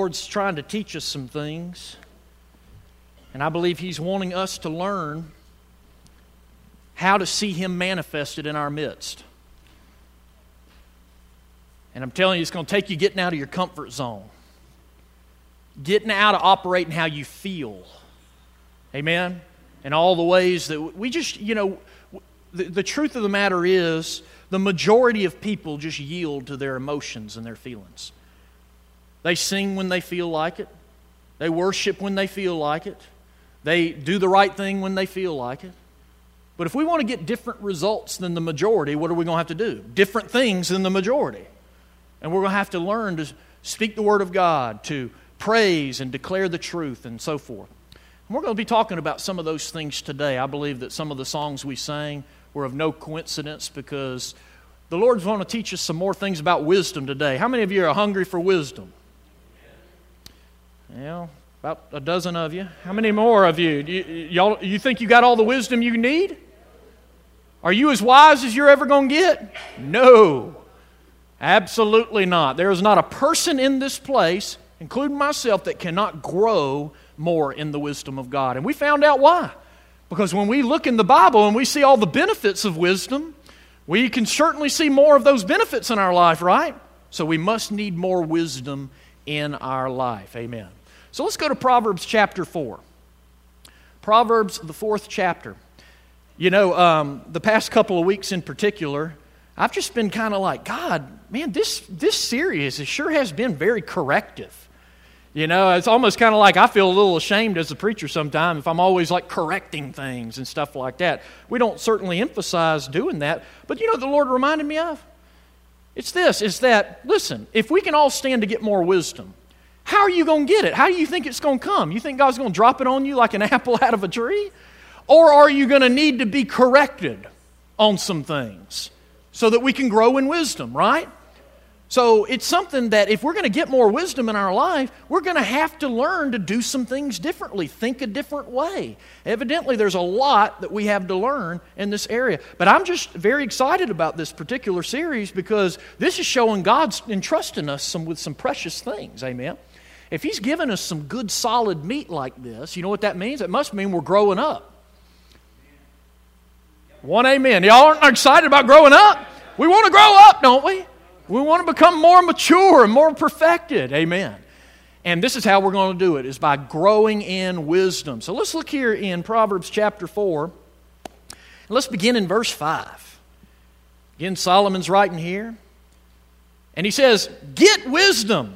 Lord's trying to teach us some things. And I believe He's wanting us to learn how to see Him manifested in our midst. And I'm telling you, it's going to take you getting out of your comfort zone. Getting out of operating how you feel. Amen? And all the ways that we just, the truth of the matter is, the majority of people just yield to their emotions and their feelings. They sing when they feel like it. They worship when they feel like it. They do the right thing when they feel like it. But if we want to get different results than the majority, what are we going to have to do? Different things than the majority. And we're going to have to learn to speak the Word of God, to praise and declare the truth and so forth. And we're going to be talking about some of those things today. I believe that some of the songs we sang were of no coincidence because the Lord's going to teach us some more things about wisdom today. How many of you are hungry for wisdom? Yeah, about a dozen of you. How many more of you? You think you got all the wisdom you need? Are you as wise as you're ever going to get? No, absolutely not. There is not a person in this place, including myself, that cannot grow more in the wisdom of God. And we found out why. Because when we look in the Bible and we see all the benefits of wisdom, we can certainly see more of those benefits in our life, right? So we must need more wisdom in our life. Amen. So let's go to Proverbs chapter 4. Proverbs, the 4th chapter. The past couple of weeks in particular, I've just been kind of like, God, man, this series sure has been very corrective. It's almost kind of like I feel a little ashamed as a preacher sometimes if I'm always like correcting things and stuff like that. We don't certainly emphasize doing that, but the Lord reminded me of? It's that, listen, if we can all stand to get more wisdom, how are you going to get it? How do you think it's going to come? You think God's going to drop it on you like an apple out of a tree? Or are you going to need to be corrected on some things so that we can grow in wisdom, right? So it's something that if we're going to get more wisdom in our life, we're going to have to learn to do some things differently, think a different way. Evidently, there's a lot that we have to learn in this area. But I'm just very excited about this particular series because this is showing God's entrusting us with some precious things. Amen. If He's given us some good, solid meat like this, you know what that means? It must mean we're growing up. One amen. Y'all aren't excited about growing up? We want to grow up, don't we? We want to become more mature and more perfected. Amen. And this is how we're going to do it, is by growing in wisdom. So let's look here in Proverbs chapter 4. Let's begin in verse 5. Again, Solomon's writing here. And he says, "Get wisdom,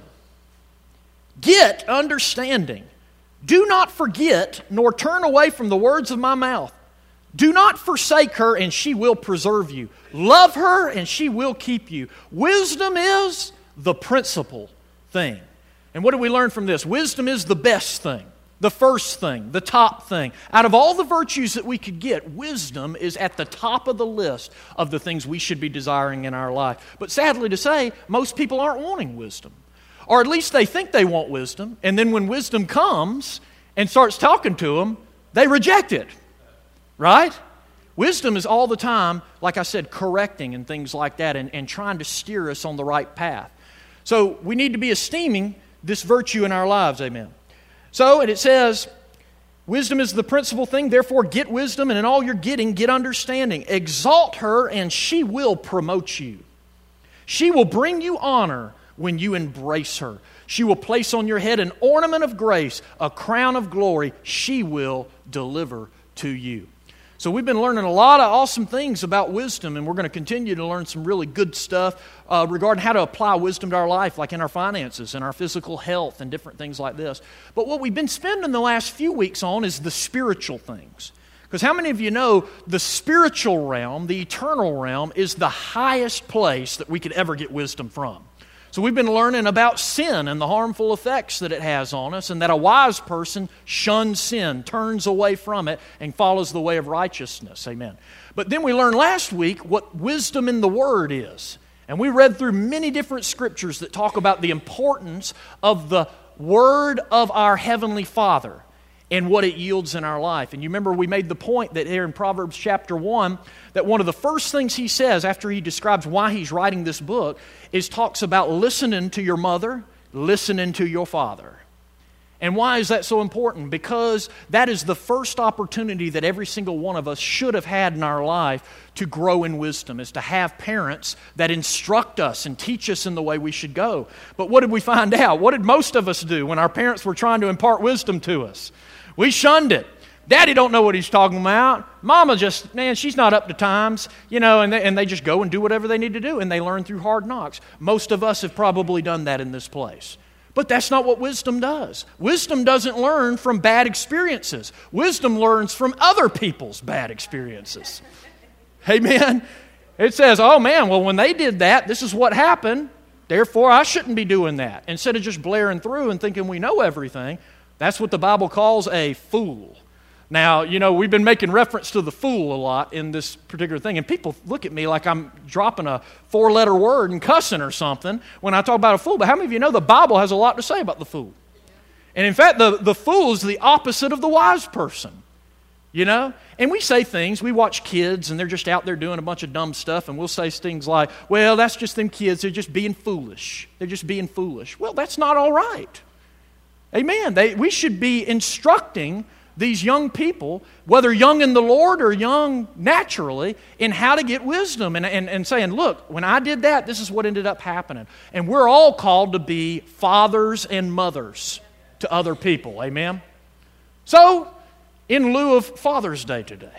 get understanding. Do not forget, nor turn away from the words of my mouth. Do not forsake her, and she will preserve you. Love her, and she will keep you." Wisdom is the principal thing. And what do we learn from this? Wisdom is the best thing, the first thing, the top thing. Out of all the virtues that we could get, wisdom is at the top of the list of the things we should be desiring in our life. But sadly to say, most people aren't wanting wisdom. Or at least they think they want wisdom, and then when wisdom comes and starts talking to them, they reject it. Right? Wisdom is all the time, like I said, correcting and things like that and trying to steer us on the right path. So we need to be esteeming this virtue in our lives. Amen. So, and it says, wisdom is the principal thing, therefore get wisdom, and in all you're getting, get understanding. Exalt her, and she will promote you. She will bring you honor when you embrace her. She will place on your head an ornament of grace, a crown of glory. She will deliver to you. So we've been learning a lot of awesome things about wisdom, and we're going to continue to learn some really good stuff regarding how to apply wisdom to our life, like in our finances and our physical health and different things like this. But what we've been spending the last few weeks on is the spiritual things. Because how many of you know the spiritual realm, the eternal realm, is the highest place that we could ever get wisdom from? So we've been learning about sin and the harmful effects that it has on us, and that a wise person shuns sin, turns away from it, and follows the way of righteousness. Amen. But then we learned last week what wisdom in the Word is. And we read through many different scriptures that talk about the importance of the Word of our Heavenly Father and what it yields in our life. And you remember we made the point that here in Proverbs chapter 1, that one of the first things he says after he describes why he's writing this book is talks about listening to your mother, listening to your Father. And why is that so important? Because that is the first opportunity that every single one of us should have had in our life to grow in wisdom, is to have parents that instruct us and teach us in the way we should go. But what did we find out? What did most of us do when our parents were trying to impart wisdom to us? We shunned it. Daddy don't know what he's talking about. Mama just, man, she's not up to times, and they just go and do whatever they need to do, and they learn through hard knocks. Most of us have probably done that in this place. But that's not what wisdom does. Wisdom doesn't learn from bad experiences. Wisdom learns from other people's bad experiences. Amen? It says, oh man, well when they did that, this is what happened. Therefore, I shouldn't be doing that. Instead of just blaring through and thinking we know everything, that's what the Bible calls a fool. Now, we've been making reference to the fool a lot in this particular thing, and people look at me like I'm dropping a 4-letter word and cussing or something when I talk about a fool. But how many of you know the Bible has a lot to say about the fool? And in fact, the fool is the opposite of the wise person, And we say things, we watch kids, and they're just out there doing a bunch of dumb stuff, and we'll say things like, well, that's just them kids, they're just being foolish. They're just being foolish. Well, that's not all right. Amen. We should be instructing these young people, whether young in the Lord or young naturally, in how to get wisdom and saying, look, when I did that, this is what ended up happening. And we're all called to be fathers and mothers to other people. Amen? So, in lieu of Father's Day today,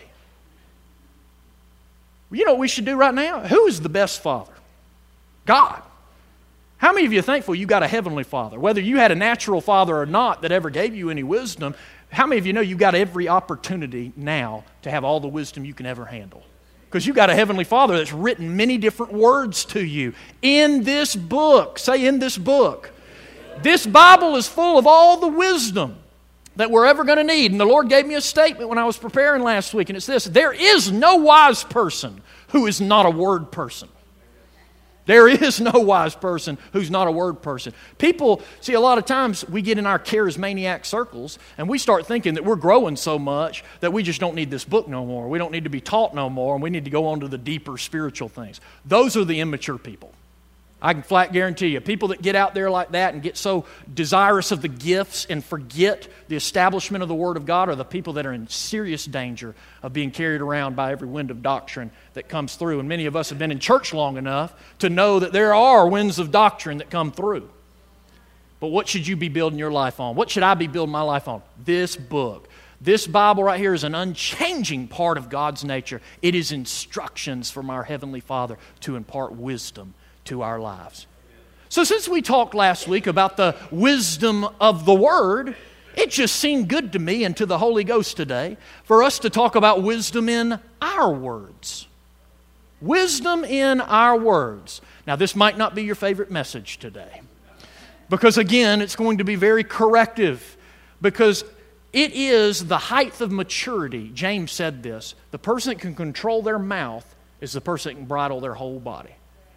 you know what we should do right now? Who is the best father? God. How many of you are thankful you got a heavenly Father? Whether you had a natural father or not that ever gave you any wisdom, how many of you know you've got every opportunity now to have all the wisdom you can ever handle? Because you've got a heavenly Father that's written many different words to you in this book. Say, in this book. This Bible is full of all the wisdom that we're ever going to need. And the Lord gave me a statement when I was preparing last week, and it's this: there is no wise person who is not a word person. There is no wise person who's not a word person. People, see, a lot of times we get in our charismaniac circles and we start thinking that we're growing so much that we just don't need this book no more. We don't need to be taught no more, and we need to go on to the deeper spiritual things. Those are the immature people. I can flat guarantee you, people that get out there like that and get so desirous of the gifts and forget the establishment of the Word of God are the people that are in serious danger of being carried around by every wind of doctrine that comes through. And many of us have been in church long enough to know that there are winds of doctrine that come through. But what should you be building your life on? What should I be building my life on? This book. This Bible right here is an unchanging part of God's nature. It is instructions from our Heavenly Father to impart wisdom to our lives. So since we talked last week about the wisdom of the Word, it just seemed good to me and to the Holy Ghost today for us to talk about wisdom in our words. Wisdom in our words. Now, this might not be your favorite message today, because again, it's going to be very corrective, because it is the height of maturity. James said this: the person that can control their mouth is the person that can bridle their whole body.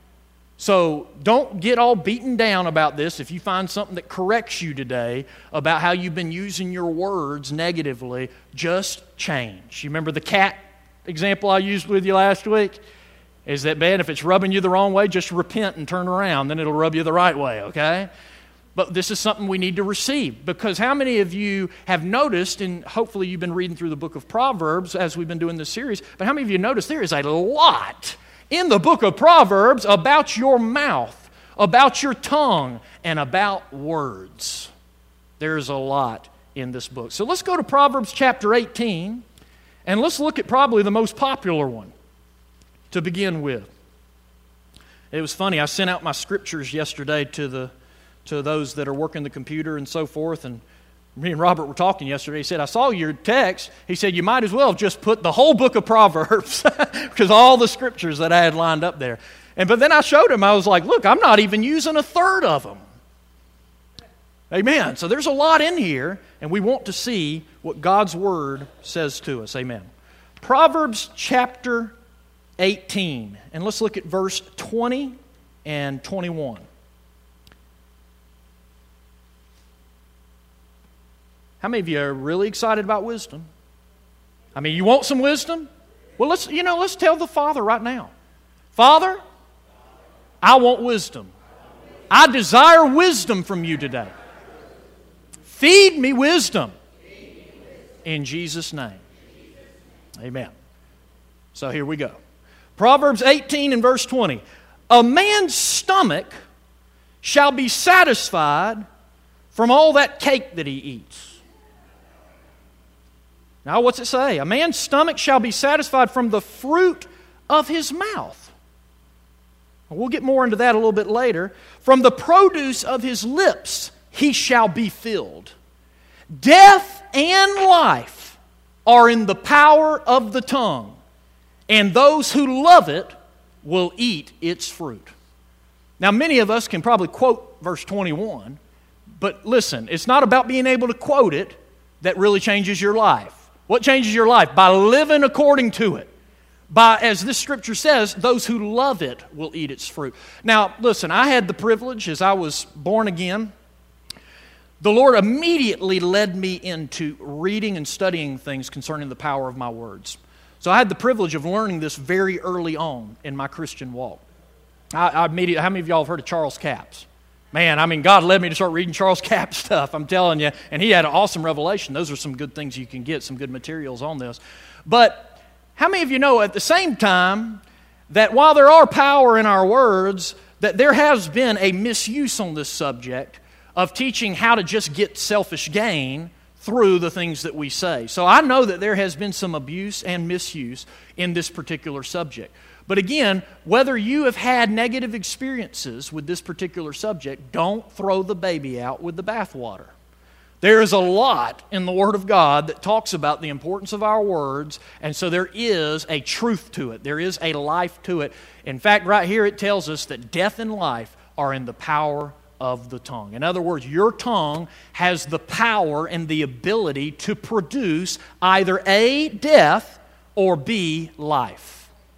So don't get all beaten down about this if you find something that corrects you today about how you've been using your words negatively. Just change. You remember the cat example I used with you last week? Is that bad? If it's rubbing you the wrong way, just repent and turn around. Then it'll rub you the right way, okay? But this is something we need to receive, because how many of you have noticed, and hopefully you've been reading through the book of Proverbs as we've been doing this series, but how many of you noticed there is a lot in the book of Proverbs about your mouth, about your tongue, and about words? There's a lot in this book. So let's go to Proverbs chapter 18, and let's look at probably the most popular one to begin with. It was funny, I sent out my scriptures yesterday to those that are working the computer and so forth, and me and Robert were talking yesterday. He said, I saw your text. He said, you might as well have just put the whole book of Proverbs, because all the scriptures that I had lined up there. But then I showed him, I was like, look, I'm not even using a third of them. Amen. So there's a lot in here, and we want to see what God's Word says to us. Amen. Proverbs chapter 18, and let's look at verse 20 and 21. How many of you are really excited about wisdom? I mean, you want some wisdom? Well, let's tell the Father right now. Father, I want wisdom. I desire wisdom from you today. Feed me wisdom. In Jesus' name. Amen. So here we go. Proverbs 18 and verse 20. A man's stomach shall be satisfied from all that cake that he eats. Now what's it say? A man's stomach shall be satisfied from the fruit of his mouth. We'll get more into that a little bit later. From the produce of his lips he shall be filled. Death and life are in the power of the tongue, and those who love it will eat its fruit. Now, many of us can probably quote verse 21, but listen, it's not about being able to quote it that really changes your life. What changes your life? By living according to it. By, as this scripture says, those who love it will eat its fruit. Now, listen, I had the privilege, as I was born again, the Lord immediately led me into reading and studying things concerning the power of my words. So I had the privilege of learning this very early on in my Christian walk. How many of y'all have heard of Charles Capps? Man, God led me to start reading Charles Capps stuff, I'm telling you. And he had an awesome revelation. Those are some good things you can get, some good materials on this. But how many of you know at the same time that while there are power in our words, that there has been a misuse on this subject of teaching how to just get selfish gain through the things that we say. So I know that there has been some abuse and misuse in this particular subject. But again, whether you have had negative experiences with this particular subject, don't throw the baby out with the bathwater. There is a lot in the Word of God that talks about the importance of our words, and so there is a truth to it. There is a life to it. In fact, right here it tells us that death and life are in the power of the tongue. In other words, your tongue has the power and the ability to produce either A, death, or B, life.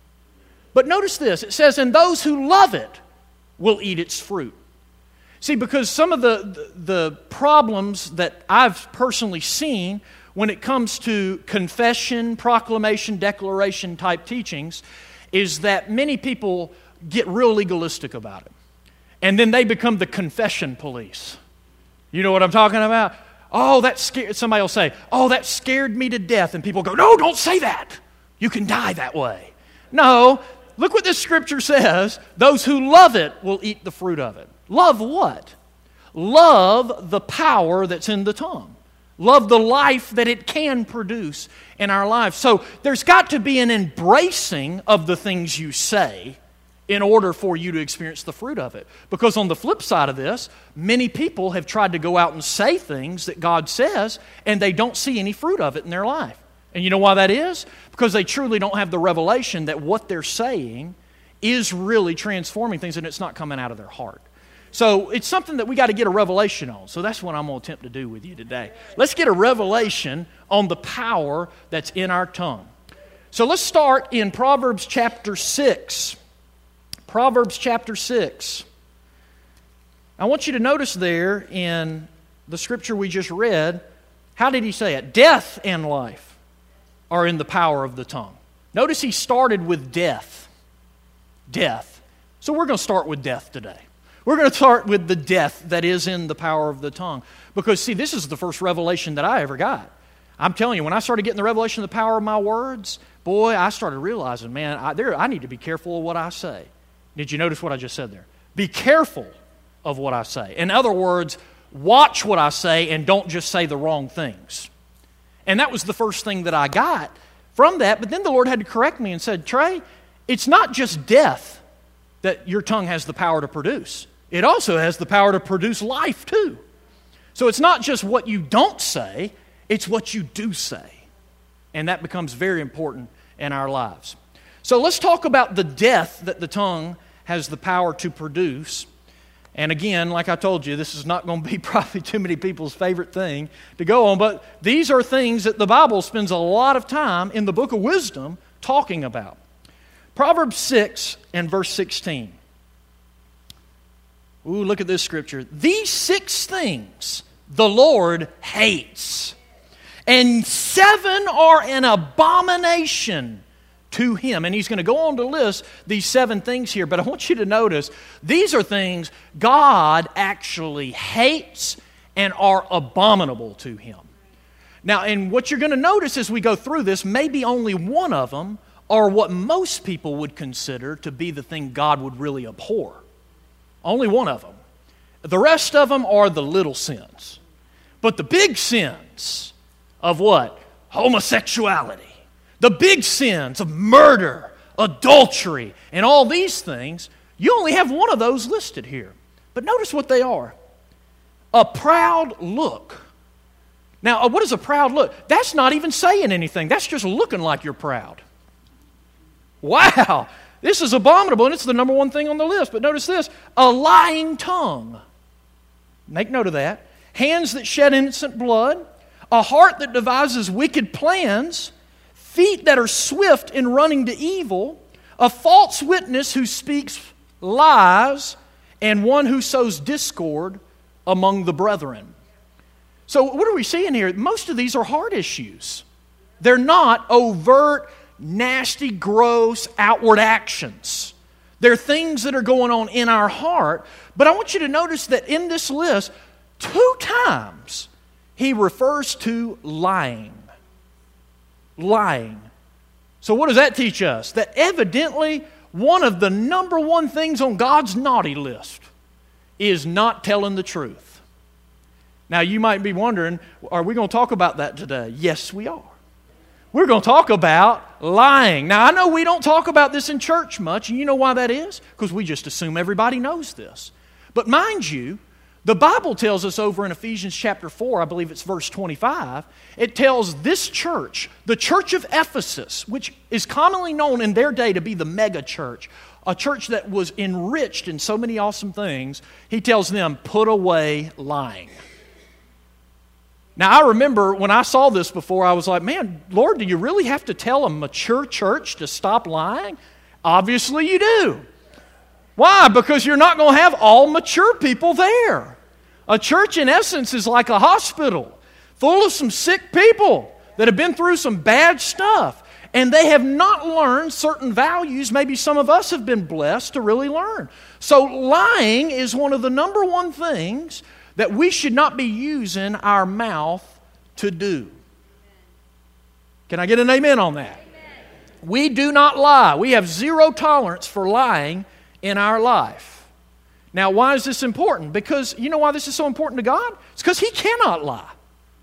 But notice this, it says, and those who love it will eat its fruit. See, because some of the problems that I've personally seen when it comes to confession, proclamation, declaration type teachings is that many people get real legalistic about it. And then they become the confession police. You know what I'm talking about? Oh, that scared, somebody will say, oh, that scared me to death. And people go, no, don't say that. You can die that way. No, look what this scripture says. Those who love it will eat the fruit of it. Love what? Love the power that's in the tongue. Love the life that it can produce in our lives. So there's got to be an embracing of the things you say in order for you to experience the fruit of it. Because on the flip side of this, many people have tried to go out and say things that God says, and they don't see any fruit of it in their life. And you know why that is? Because they truly don't have the revelation that what they're saying is really transforming things, and it's not coming out of their heart. So it's something that we got to get a revelation on. So that's what I'm going to attempt to do with you today. Let's get a revelation on the power that's in our tongue. So let's start in Proverbs chapter 6. Proverbs chapter 6. I want you to notice there in the scripture we just read, how did he say it? Death and life are in the power of the tongue. Notice he started with death. Death. So we're going to start with death today. We're going to start with the death that is in the power of the tongue. Because, see, this is the first revelation that I ever got. I'm telling you, when I started getting the revelation of the power of my words, boy, I started realizing, man, I need to be careful of what I say. Did you notice what I just said there? Be careful of what I say. In other words, watch what I say and don't just say the wrong things. And that was the first thing that I got from that. But then the Lord had to correct me and said, Trey, it's not just death that your tongue has the power to produce. It also has the power to produce life too. So it's not just what you don't say, it's what you do say. And that becomes very important in our lives. So let's talk about the death that the tongue has the power to produce. And again, like I told you, this is not going to be probably too many people's favorite thing to go on, but these are things that the Bible spends a lot of time in the book of wisdom talking about. Proverbs 6 and verse 16. Ooh, look at this scripture. These 6 things the Lord hates, and 7 are an abomination to Him. And he's going to go on to list these 7 things here, but I want you to notice these are things God actually hates and are abominable to Him. Now, and what you're going to notice as we go through this, maybe only one of them are what most people would consider to be the thing God would really abhor. Only one of them. The rest of them are the little sins. But the big sins of what? Homosexuality. The big sins of murder, adultery, and all these things, you only have one of those listed here. But notice what they are. A proud look. Now, what is a proud look? That's not even saying anything. That's just looking like you're proud. Wow, this is abominable, and it's the number one thing on the list. But notice this, a lying tongue. Make note of that. Hands that shed innocent blood, a heart that devises wicked plans, feet that are swift in running to evil, a false witness who speaks lies, and one who sows discord among the brethren. So what are we seeing here? Most of these are heart issues. They're not overt, nasty, gross, outward actions. They're things that are going on in our heart. But I want you to notice that in this list, 2 times he refers to lying. Lying. So what does that teach us? That evidently one of the number one things on God's naughty list is not telling the truth. Now you might be wondering, are we going to talk about that today? Yes, we are. We're going to talk about lying. Now I know we don't talk about this in church much, and you know why that is? Because we just assume everybody knows this. But mind you, the Bible tells us over in Ephesians chapter 4, I believe it's verse 25, it tells this church, the church of Ephesus, which is commonly known in their day to be the mega church, a church that was enriched in so many awesome things, he tells them, put away lying. Now I remember when I saw this before, I was like, man, Lord, do you really have to tell a mature church to stop lying? Obviously you do. Why? Because you're not going to have all mature people there. A church, in essence, is like a hospital full of some sick people that have been through some bad stuff. And they have not learned certain values maybe some of us have been blessed to really learn. So lying is one of the number one things that we should not be using our mouth to do. Can I get an amen on that? Amen. We do not lie. We have zero tolerance for lying in our life. Now, why is this important? Because you know why this is so important to God? It's because He cannot lie.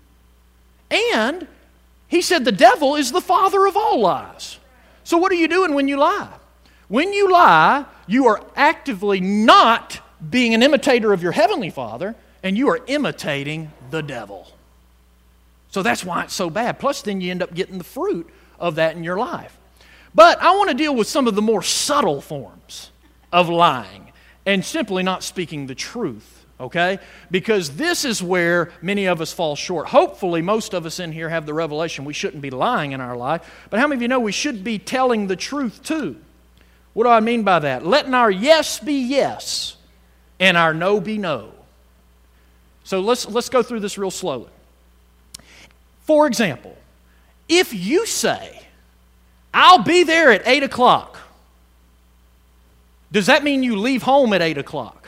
And He said the devil is the father of all lies. So what are you doing when you lie? When you lie, you are actively not being an imitator of your heavenly Father, and you are imitating the devil. So that's why it's so bad. Plus, then you end up getting the fruit of that in your life. But I want to deal with some of the more subtle forms of lying and simply not speaking the truth, okay? Because this is where many of us fall short. Hopefully, most of us in here have the revelation we shouldn't be lying in our life. But how many of you know we should be telling the truth too? What do I mean by that? Letting our yes be yes and our no be no. So let's go through this real slowly. For example, if you say, I'll be there at 8 o'clock, does that mean you leave home at 8 o'clock?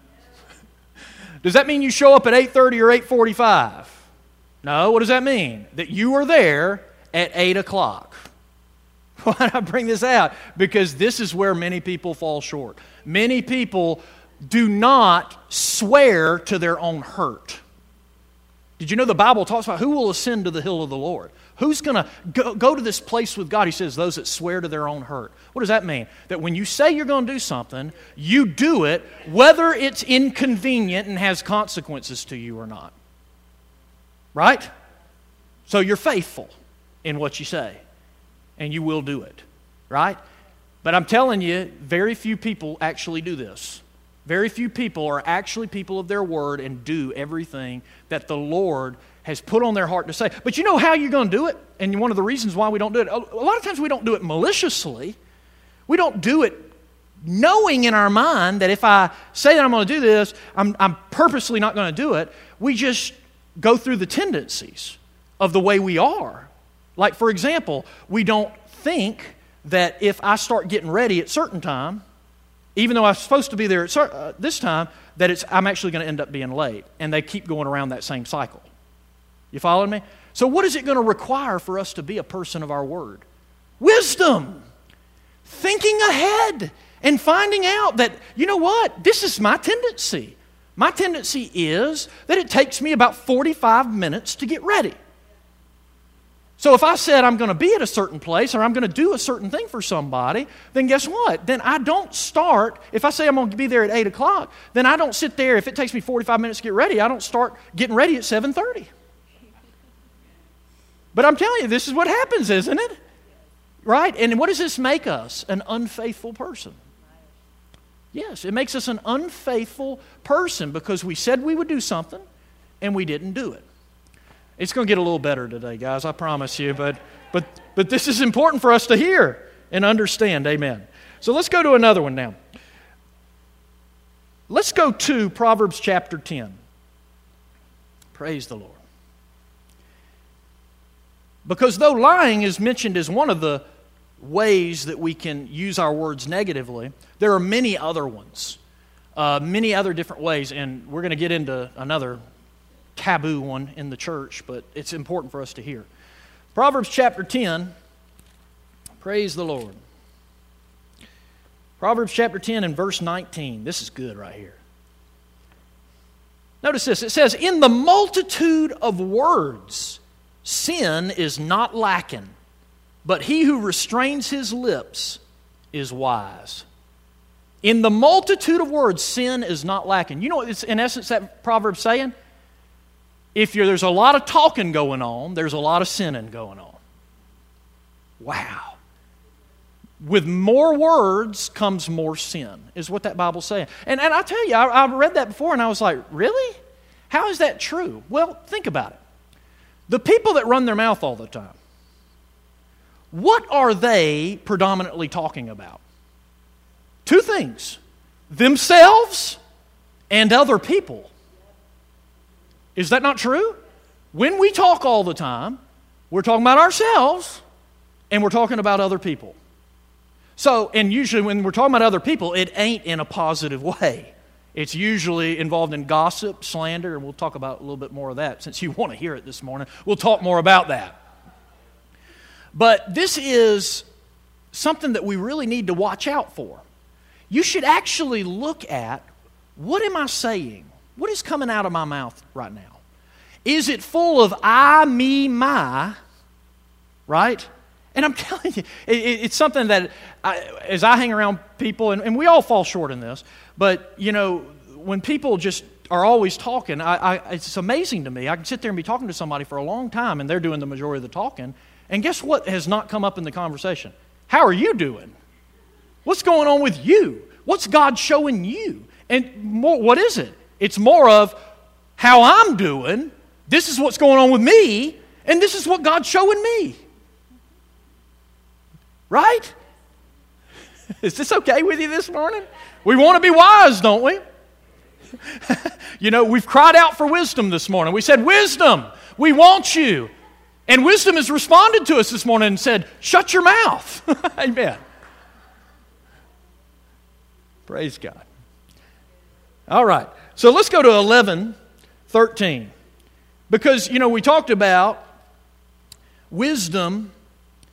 Does that mean you show up at 8:30 or 8:45? No, what does that mean? That you are there at 8 o'clock. Why did I bring this out? Because this is where many people fall short. Many people do not swear to their own hurt. Did you know the Bible talks about who will ascend to the hill of the Lord? Who's going to go to this place with God? He says those that swear to their own hurt. What does that mean? That when you say you're going to do something, you do it whether it's inconvenient and has consequences to you or not. Right? So you're faithful in what you say, and you will do it. Right? But I'm telling you, very few people actually do this. Very few people are actually people of their word and do everything that the Lord has put on their heart to say. But you know how you're going to do it? And one of the reasons why we don't do it, a lot of times we don't do it maliciously. We don't do it knowing in our mind that if I say that I'm going to do this, I'm purposely not going to do it. We just go through the tendencies of the way we are. Like, for example, we don't think that if I start getting ready at a certain time, even though I'm supposed to be there at this time, that I'm actually going to end up being late. And they keep going around that same cycle. You following me? So what is it going to require for us to be a person of our word? Wisdom. Thinking ahead and finding out that, you know what, this is my tendency. My tendency is that it takes me about 45 minutes to get ready. So if I said I'm going to be at a certain place or I'm going to do a certain thing for somebody, then guess what? Then I don't start, if I say I'm going to be there at 8 o'clock, then I don't sit there, if it takes me 45 minutes to get ready, I don't start getting ready at 7:30. But I'm telling you, this is what happens, isn't it? Right? And what does this make us? An unfaithful person. Yes, it makes us an unfaithful person because we said we would do something and we didn't do it. It's going to get a little better today, guys, I promise you. But this is important for us to hear and understand. Amen. So let's go to another one now. Let's go to Proverbs chapter 10. Praise the Lord. Because though lying is mentioned as one of the ways that we can use our words negatively, there are many other ones, many other different ways, and we're going to get into another taboo one in the church, but it's important for us to hear. Proverbs chapter 10, praise the Lord. Proverbs chapter 10 and verse 19. This is good right here. Notice this. It says, "In the multitude of words, sin is not lacking, but he who restrains his lips is wise." In the multitude of words, sin is not lacking. You know what it's, in essence, that proverb saying? If there's a lot of talking going on, there's a lot of sinning going on. Wow. With more words comes more sin, is what that Bible's saying. And I tell you, I read that before and I was like, really? How is that true? Well, think about it. The people that run their mouth all the time, what are they predominantly talking about? Two things: themselves and other people. Is that not true? When we talk all the time, we're talking about ourselves and we're talking about other people. So, and usually when we're talking about other people, it ain't in a positive way. It's usually involved in gossip, slander, and we'll talk about a little bit more of that. Since you want to hear it this morning, we'll talk more about that. But this is something that we really need to watch out for. You should actually look at, what am I saying? What is coming out of my mouth right now? Is it full of I, me, my, right? And I'm telling you, it's something that as I hang around people, and we all fall short in this, but, you know, when people just are always talking, it's amazing to me. I can sit there and be talking to somebody for a long time, and they're doing the majority of the talking, and guess what has not come up in the conversation? How are you doing? What's going on with you? What's God showing you? And more, what is it? It's more of how I'm doing, this is what's going on with me, and this is what God's showing me. Right? Is this okay with you this morning? We want to be wise, don't we? You know, we've cried out for wisdom this morning. We said, wisdom, we want you. And wisdom has responded to us this morning and said, shut your mouth. Amen. Praise God. All right. So let's go to 11:13. Because, you know, we talked about wisdom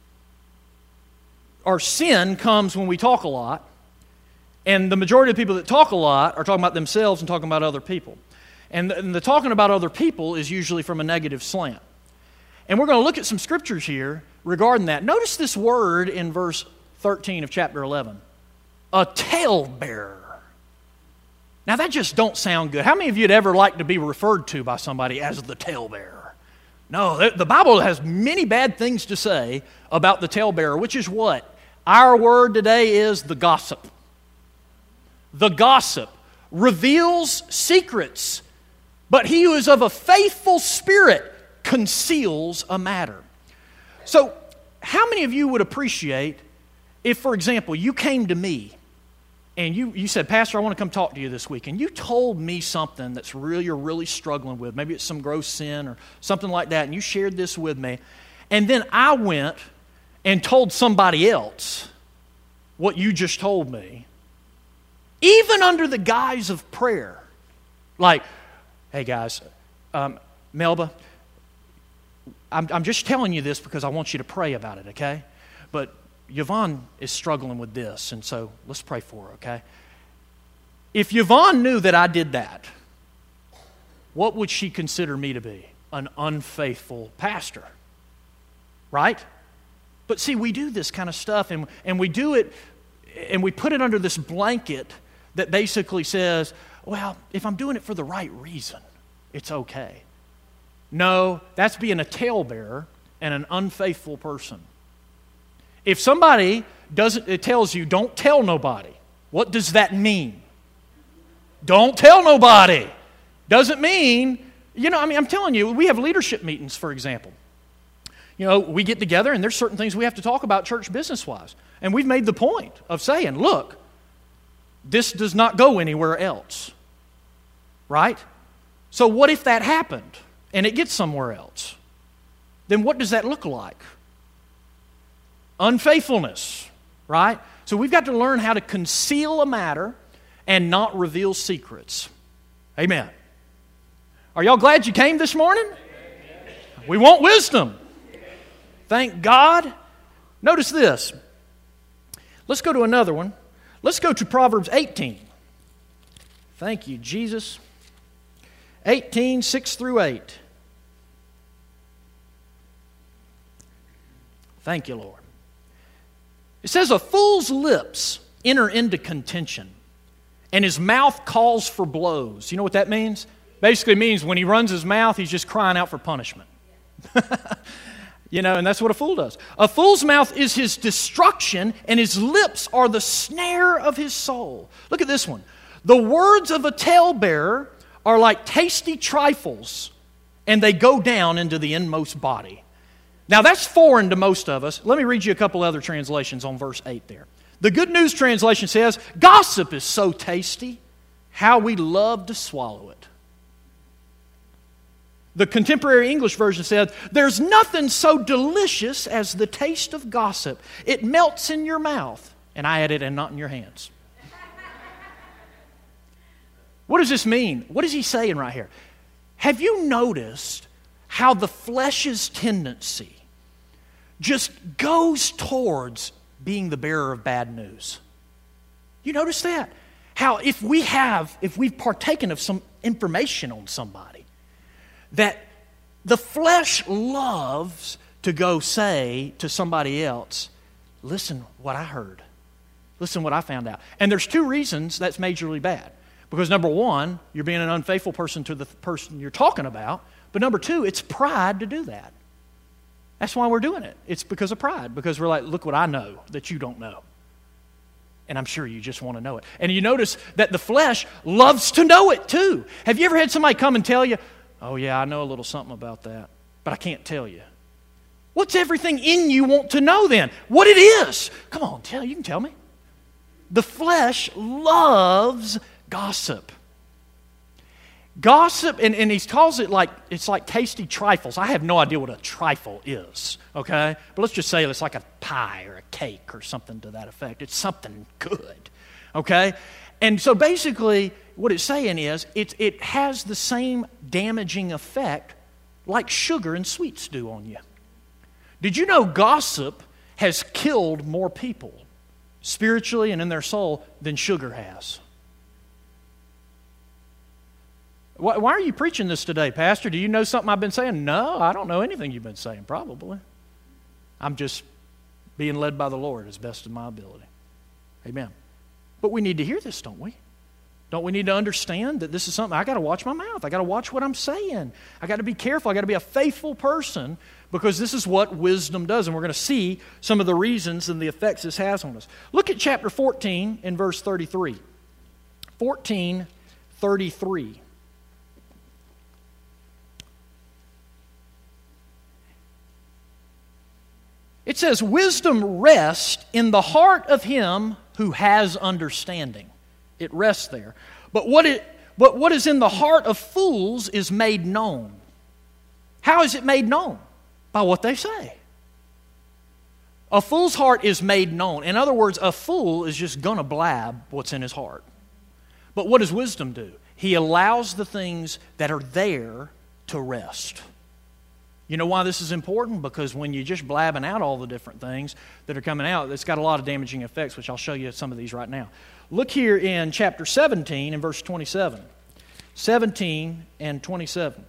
or sin comes when we talk a lot. And the majority of people that talk a lot are talking about themselves and talking about other people. And the talking about other people is usually from a negative slant. And we're going to look at some scriptures here regarding that. Notice this word in verse 13 of chapter 11. A talebearer. Now that just don't sound good. How many of you would ever like to be referred to by somebody as the talebearer? No, the Bible has many bad things to say about the talebearer, which is what? Our word today is the gossip. The gossip reveals secrets, but he who is of a faithful spirit conceals a matter. So, how many of you would appreciate if, for example, you came to me and you said, Pastor, I want to come talk to you this week, and you told me something that's you're really struggling with. Maybe it's some gross sin or something like that, and you shared this with me. And then I went and told somebody else what you just told me, even under the guise of prayer, like, hey guys, Melba, I'm just telling you this because I want you to pray about it, okay? But Yvonne is struggling with this, and so let's pray for her, okay? If Yvonne knew that I did that, what would she consider me to be? An unfaithful pastor, right? But see, we do this kind of stuff, and we do it, and we put it under this blanket that basically says, well, if I'm doing it for the right reason, it's okay. No, that's being a talebearer and an unfaithful person. If somebody it tells you, don't tell nobody, what does that mean? Don't tell nobody. Doesn't mean, I'm telling you, we have leadership meetings, for example. We get together and there's certain things we have to talk about church business-wise. And we've made the point of saying, look, this does not go anywhere else. Right? So what if that happened and it gets somewhere else? Then what does that look like? Unfaithfulness, right? So we've got to learn how to conceal a matter and not reveal secrets. Amen. Are y'all glad you came this morning? We want wisdom. Thank God. Notice this. Let's go to another one. Let's go to Proverbs 18. Thank you, Jesus. 18, 6 through 8. Thank you, Lord. It says, a fool's lips enter into contention, and his mouth calls for blows. You know what that means? Basically means when he runs his mouth, he's just crying out for punishment. And that's what a fool does. A fool's mouth is his destruction, and his lips are the snare of his soul. Look at this one. The words of a talebearer are like tasty trifles, and they go down into the inmost body. Now, that's foreign to most of us. Let me read you a couple other translations on verse 8 there. The Good News Translation says, gossip is so tasty, how we love to swallow it. The Contemporary English Version says, there's nothing so delicious as the taste of gossip. It melts in your mouth. And I added, and not in your hands. What does this mean? What is he saying right here? Have you noticed how the flesh's tendency just goes towards being the bearer of bad news? You notice that? How if we've partaken of some information on somebody, that the flesh loves to go say to somebody else, listen what I heard. Listen what I found out. And there's two reasons that's majorly bad. Because number one, you're being an unfaithful person to the person you're talking about. But number two, it's pride to do that. That's why we're doing it. It's because of pride. Because we're like, look what I know that you don't know. And I'm sure you just want to know it. And you notice that the flesh loves to know it too. Have you ever had somebody come and tell you, oh yeah, I know a little something about that, but I can't tell you. What's everything in you want to know then? What it is? Come on, you can tell me. The flesh loves gossip. Gossip, and he calls it like, it's like tasty trifles. I have no idea what a trifle is, okay? But let's just say it's like a pie or a cake or something to that effect. It's something good, okay? And so basically what it's saying is it has the same damaging effect like sugar and sweets do on you. Did you know gossip has killed more people spiritually and in their soul than sugar has? Why are you preaching this today, Pastor? Do you know something I've been saying? No, I don't know anything you've been saying, probably. I'm just being led by the Lord as best of my ability. Amen. But we need to hear this, don't we? Don't we need to understand that this is something, I got to watch my mouth. I got to watch what I'm saying. I got to be careful. I got to be a faithful person because this is what wisdom does. And we're going to see some of the reasons and the effects this has on us. Look at chapter 14 and verse 33. 14:33. It says, wisdom rests in the heart of him who has understanding. It rests there. But what is in the heart of fools is made known. How is it made known? By what they say. A fool's heart is made known. In other words, a fool is just going to blab what's in his heart. But what does wisdom do? He allows the things that are there to rest. You know why this is important? Because when you're just blabbing out all the different things that are coming out, it's got a lot of damaging effects, which I'll show you some of these right now. Look here in chapter 17 and verse 27. 17 and 27.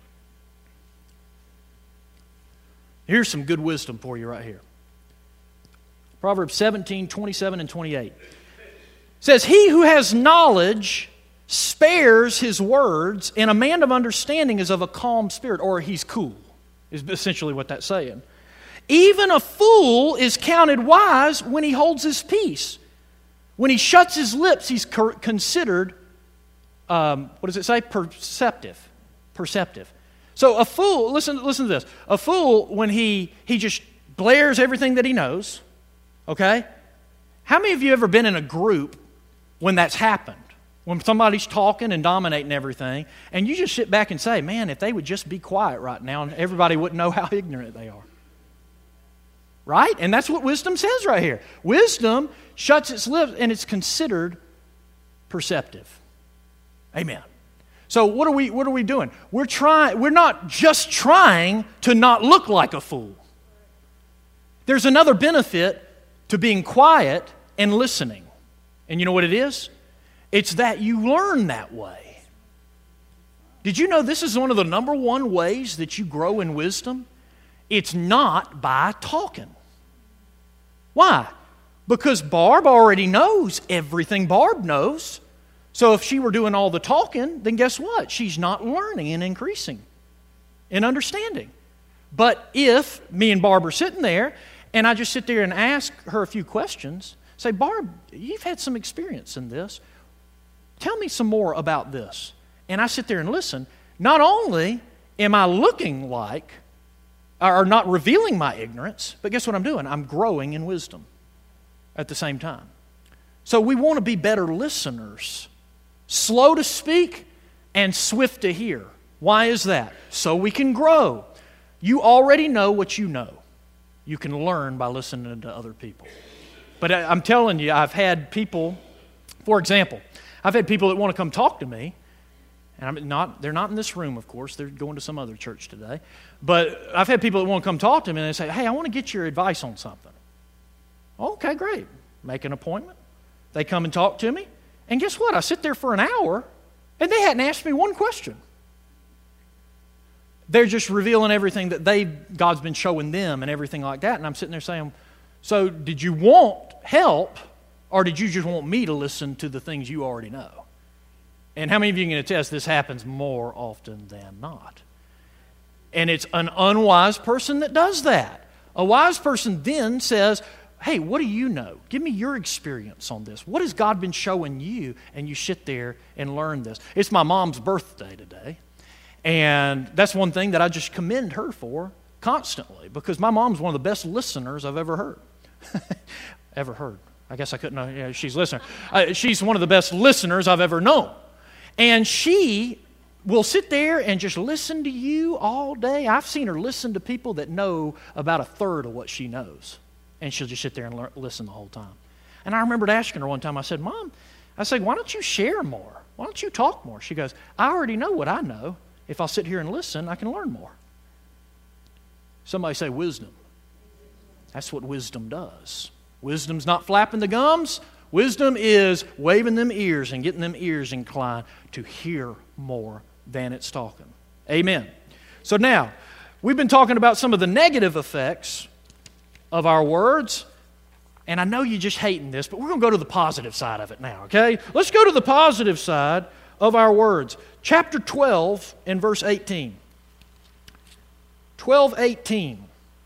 Here's some good wisdom for you right here. Proverbs 17, 27 and 28. It says, "He who has knowledge spares his words, and a man of understanding is of a calm spirit," or he's cool, is essentially what that's saying. "Even a fool is counted wise when he holds his peace. When he shuts his lips, he's considered, what does it say? Perceptive. Perceptive. So a fool, listen to this. A fool, when he just blares everything that he knows, okay? How many of you ever been in a group when that's happened? When somebody's talking and dominating everything, and you just sit back and say, man, if they would just be quiet right now, and everybody wouldn't know how ignorant they are. Right? And that's what wisdom says right here. Wisdom shuts its lips, and it's considered perceptive. Amen. So what are we doing? We're not just trying to not look like a fool. There's another benefit to being quiet and listening. And you know what it is? It's that you learn that way. Did you know this is one of the number one ways that you grow in wisdom? It's not by talking. Why? Because Barb already knows everything Barb knows. So if she were doing all the talking, then guess what? She's not learning and increasing in understanding. But if me and Barb are sitting there, and I just sit there and ask her a few questions, say, Barb, you've had some experience in this. Tell me some more about this. And I sit there and listen. Not only am I looking like, or not revealing my ignorance, but guess what I'm doing? I'm growing in wisdom at the same time. So we want to be better listeners. Slow to speak and swift to hear. Why is that? So we can grow. You already know what you know. You can learn by listening to other people. But I'm telling you, I've had people, for example, I've had people that want to come talk to me, and they're not in this room, of course. They're going to some other church today. But I've had people that want to come talk to me, and they say, hey, I want to get your advice on something. Okay, great. Make an appointment. They come and talk to me. And guess what? I sit there for an hour, and they hadn't asked me one question. They're just revealing everything that God's been showing them and everything like that. And I'm sitting there saying, so did you want help, or did you just want me to listen to the things you already know? And how many of you can attest this happens more often than not? And it's an unwise person that does that. A wise person then says, hey, what do you know? Give me your experience on this. What has God been showing you? And you sit there and learn this. It's my mom's birthday today. And that's one thing that I just commend her for constantly, because my mom's one of the best listeners I've ever heard. Ever heard. I guess I couldn't know. Yeah, she's a listener. She's one of the best listeners I've ever known. And she will sit there and just listen to you all day. I've seen her listen to people that know about a third of what she knows. And she'll just sit there and listen the whole time. And I remembered asking her one time, I said, Mom, I said, why don't you share more? Why don't you talk more? She goes, I already know what I know. If I'll sit here and listen, I can learn more. Somebody say wisdom. That's what wisdom does. Wisdom's not flapping the gums. Wisdom is waving them ears and getting them ears inclined to hear more than it's talking. Amen. So now, we've been talking about some of the negative effects of our words. And I know you're just hating this, but we're going to go to the positive side of it now, okay? Let's go to the positive side of our words. Chapter 12 and verse 18. 12:18.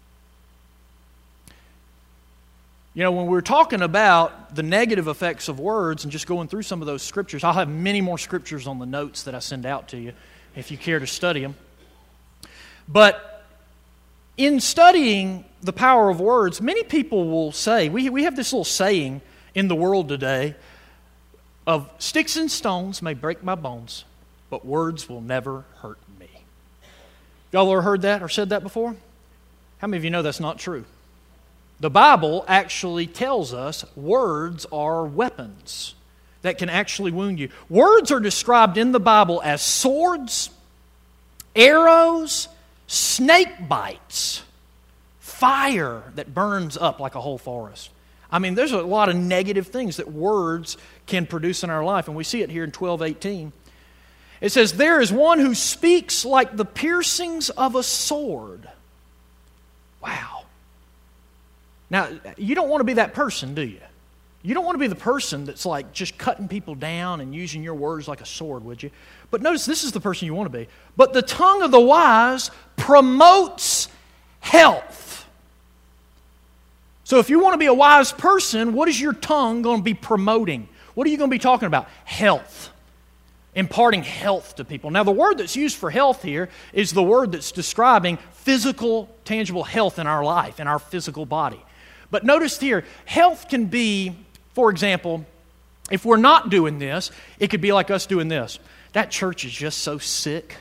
You know, when we're talking about the negative effects of words and just going through some of those scriptures, I'll have many more scriptures on the notes that I send out to you if you care to study them. But in studying the power of words, many people will say, we have this little saying in the world today of sticks and stones may break my bones, but words will never hurt me. Y'all ever heard that or said that before? How many of you know that's not true? The Bible actually tells us words are weapons that can actually wound you. Words are described in the Bible as swords, arrows, snake bites, fire that burns up like a whole forest. I mean, there's a lot of negative things that words can produce in our life, and we see it here in 12:18. It says, "There is one who speaks like the piercings of a sword." Wow. Now, you don't want to be that person, do you? You don't want to be the person that's like just cutting people down and using your words like a sword, would you? But notice this is the person you want to be. "But the tongue of the wise promotes health." So if you want to be a wise person, what is your tongue going to be promoting? What are you going to be talking about? Health. Imparting health to people. Now, the word that's used for health here is the word that's describing physical, tangible health in our life, in our physical body. But notice here, health can be, for example, if we're not doing this, it could be like us doing this. That church is just so sick.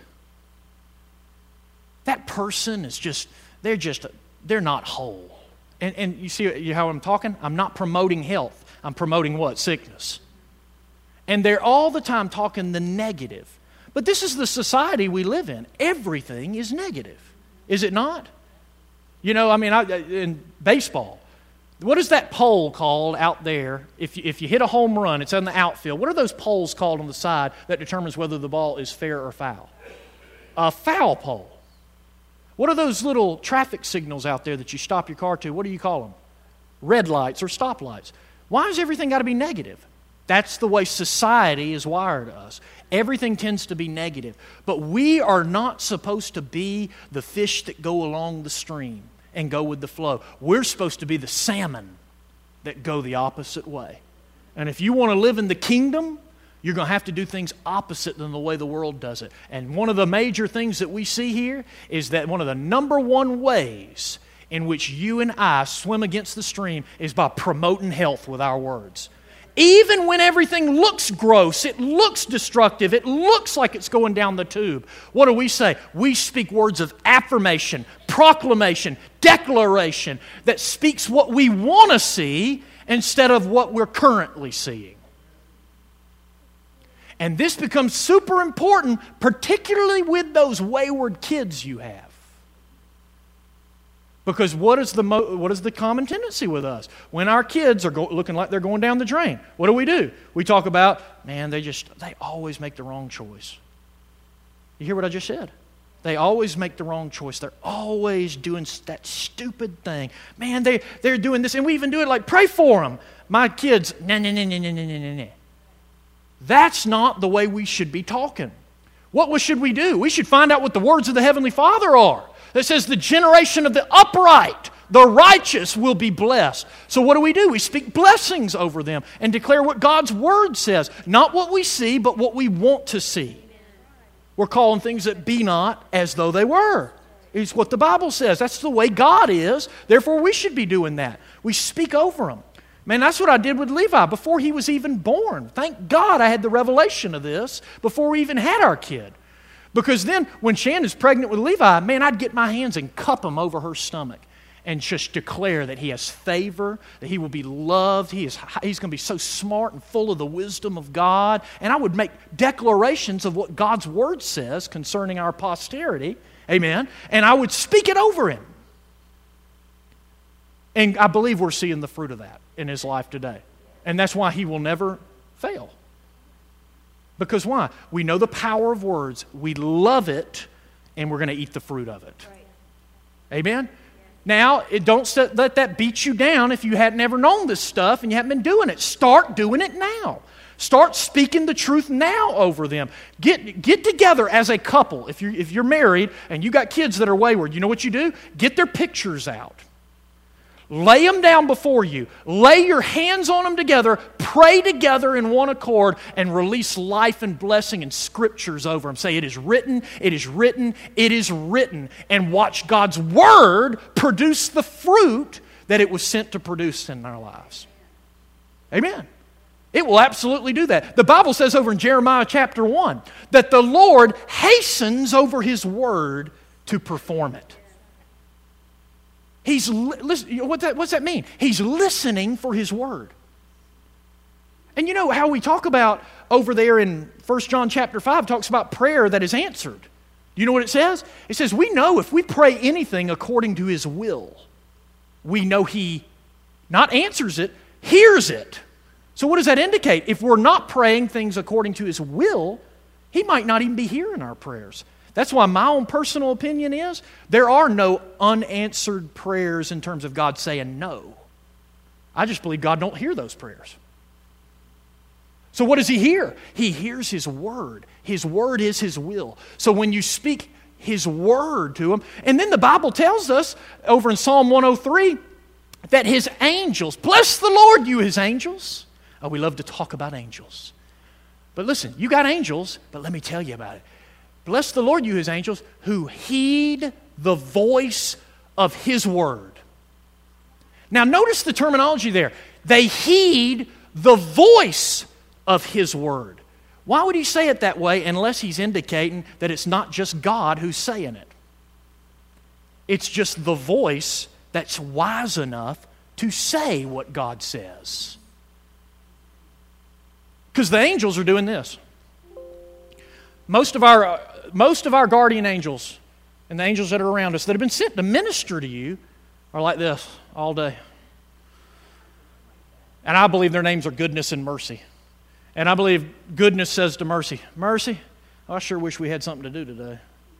That person is they're not whole. And you see how I'm talking? I'm not promoting health. I'm promoting what? Sickness. And they're all the time talking the negative. But this is the society we live in. Everything is negative. Is it not? You know, I mean, in baseball, what is that pole called out there? If you hit a home run, it's in the outfield. What are those poles called on the side that determines whether the ball is fair or foul? A foul pole. What are those little traffic signals out there that you stop your car to? What do you call them? Red lights or stop lights. Why has everything got to be negative? That's the way society is wired to us. Everything tends to be negative. But we are not supposed to be the fish that go along the stream and go with the flow. We're supposed to be the salmon that go the opposite way. And if you want to live in the kingdom, you're going to have to do things opposite than the way the world does it. And one of the major things that we see here is that one of the number one ways in which you and I swim against the stream is by promoting health with our words. Even when everything looks gross, it looks destructive, it looks like it's going down the tube, what do we say? We speak words of affirmation, proclamation, declaration that speaks what we want to see instead of what we're currently seeing. And this becomes super important, particularly with those wayward kids you have. Because what is the common tendency with us? When our kids are looking like they're going down the drain, what do? We talk about, man, they always make the wrong choice. You hear what I just said? They always make the wrong choice. They're always doing that stupid thing. Man, they're doing this, and we even do it like, pray for them. My kids, nah. That's not the way we should be talking. What should we do? We should find out what the words of the Heavenly Father are. That says the generation of the upright, the righteous will be blessed. So what do? We speak blessings over them and declare what God's Word says. Not what we see, but what we want to see. We're calling things that be not as though they were. It's what the Bible says. That's the way God is. Therefore, we should be doing that. We speak over them. Man, that's what I did with Levi before he was even born. Thank God I had the revelation of this before we even had our kid. Because then when Shannon's pregnant with Levi, man, I'd get my hands and cup him over her stomach and just declare that he has favor, that he will be loved, he's going to be so smart and full of the wisdom of God. And I would make declarations of what God's Word says concerning our posterity. Amen. And I would speak it over him. And I believe we're seeing the fruit of that in his life today. And that's why he will never fail. Because why? We know the power of words. We love it, and we're going to eat the fruit of it. Right. Amen? Yeah. Now, don't let that beat you down if you hadn't ever known this stuff and you haven't been doing it. Start doing it now. Start speaking the truth now over them. Get together as a couple. If you're married and you got kids that are wayward, you know what you do? Get their pictures out. Lay them down before you. Lay your hands on them together. Pray together in one accord and release life and blessing and scriptures over them. Say, it is written, it is written, it is written. And watch God's Word produce the fruit that it was sent to produce in our lives. Amen. It will absolutely do that. The Bible says over in Jeremiah chapter 1 that the Lord hastens over His Word to perform it. What's that mean? He's listening for His word. And you know how we talk about over there in 1 John chapter 5, talks about prayer that is answered. You know what it says? It says, we know if we pray anything according to His will, we know He not answers it, hears it. So what does that indicate? If we're not praying things according to His will, He might not even be hearing our prayers. That's why my own personal opinion is there are no unanswered prayers in terms of God saying no. I just believe God don't hear those prayers. So what does He hear? He hears His word. His word is His will. So when you speak His word to Him, and then the Bible tells us over in Psalm 103 that His angels, bless the Lord, you His angels. Oh, we love to talk about angels. But listen, you got angels, but let me tell you about it. Bless the Lord, you His angels, who heed the voice of His word. Now notice the terminology there. They heed the voice of His word. Why would He say it that way unless He's indicating that it's not just God who's saying it? It's just the voice that's wise enough to say what God says. Because the angels are doing this. Most of our guardian angels and the angels that are around us that have been sent to minister to you are like this all day. And I believe their names are goodness and mercy. And I believe goodness says to mercy, Mercy, I sure wish we had something to do today.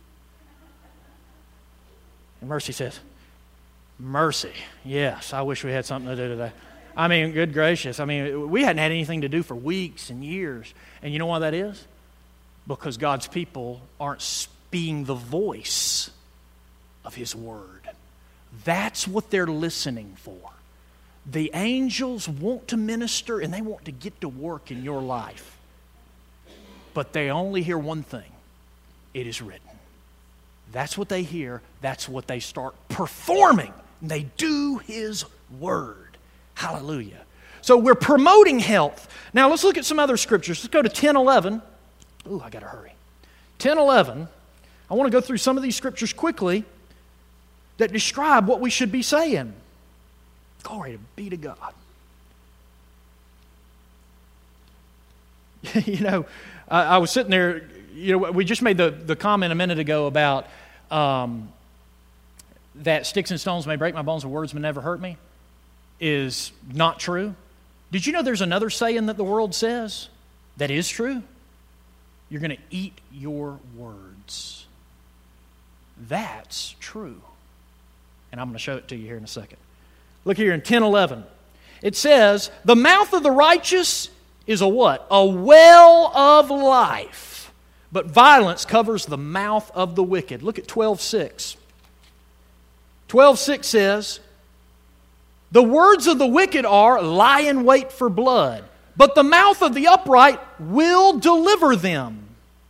And mercy says, Mercy, yes, I wish we had something to do today. I mean, good gracious. I mean, we hadn't had anything to do for weeks and years. And you know why that is? Because God's people aren't speaking the voice of His word. That's what they're listening for. The angels want to minister and they want to get to work in your life. But they only hear one thing. It is written. That's what they hear. That's what they start performing. And they do His word. Hallelujah. So we're promoting health. Now let's look at some other scriptures. Let's go to 10:11. Ooh, I got to hurry. 10:11. I want to go through some of these scriptures quickly that describe what we should be saying. Glory be to God. I was sitting there, we just made the comment a minute ago about that sticks and stones may break my bones, but words may never hurt me, is not true. Did you know there's another saying that the world says that is true? You're going to eat your words. That's true. And I'm going to show it to you here in a second. Look here in 10:11. It says, the mouth of the righteous is a what? A well of life. But violence covers the mouth of the wicked. Look at 12:6. 12:6 says, the words of the wicked are lie in wait for blood, but the mouth of the upright will deliver them.